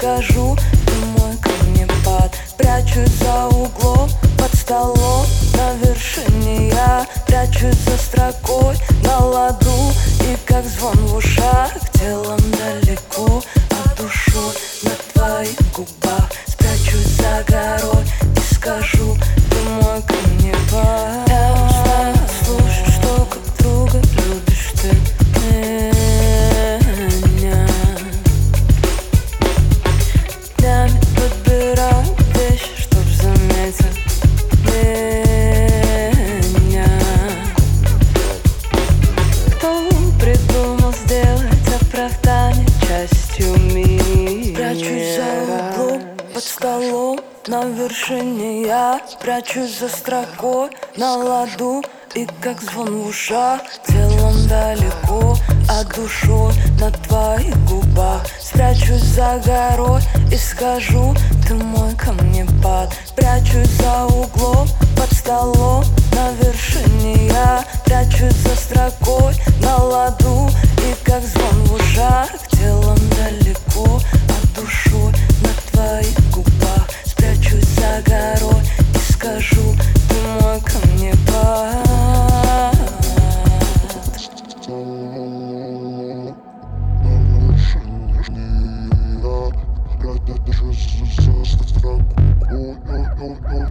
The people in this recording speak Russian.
скажу: ты мой камнепад. Прячусь за углом, под столом, на вершине я прячусь за строкой, на ладу. И как звон в ушах, телом далеко, а душой на твоих губах. Спрячусь за горой и скажу: ты мой камнепад. Я устала слушать, что как друга любишь ты меня. Днями подбираю вещи, чтоб заметил меня. Кто придумал сделать оправдание частью мира? Прячусь за углом, под столом, на вершине я прячусь за строкой, на ладу. И как звон в ушах, телом далеко, а душой на твоих губах. Спрячусь за горой и скажу: ты мой камнепад. Прячусь за углом, под столом, на вершине я прячусь за строкой, на ладу. И как звон в ушах, телом далеко, а душой на твоих губах. Спрячусь за горой и скажу: ты мой камнепад. Я прячусь за строкой,